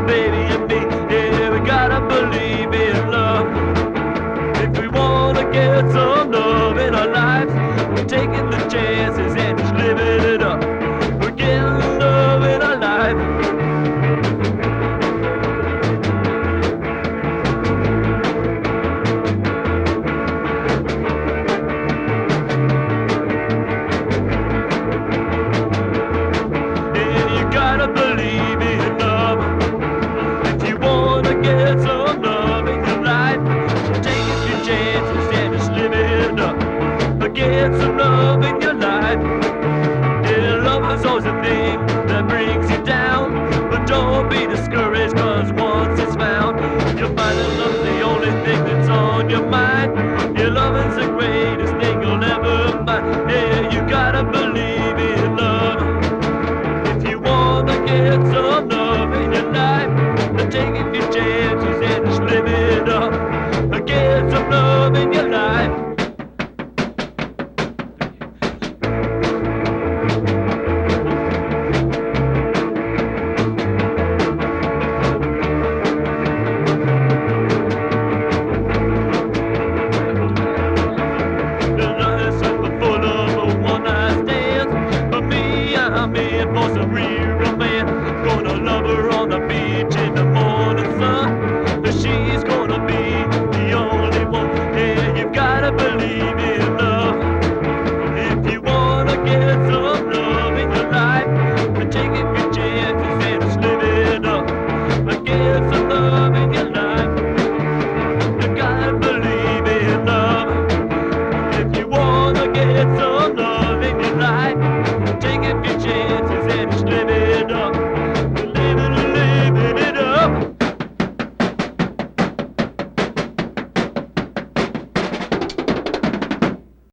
baby and me. Yeah, we gotta believe in love. If we wanna get some love in our lives, we're taking the chances and just living it up. We're getting love in our life. Yeah, you gotta believe in love. If you wanna get some love in your life, take a few chances and just live it up. Get some love in your life. Yeah, love is always a thing that brings you down, but don't be discouraged, cause once it's found, you'll find that love's the only thing that's on your mind. Yeah, love is the greatest thing you'll ever find. Yeah, you gotta believe in love. If you wanna get some love in your life, then take a few chances and just live it up. Get some love in your life. I'm in for some real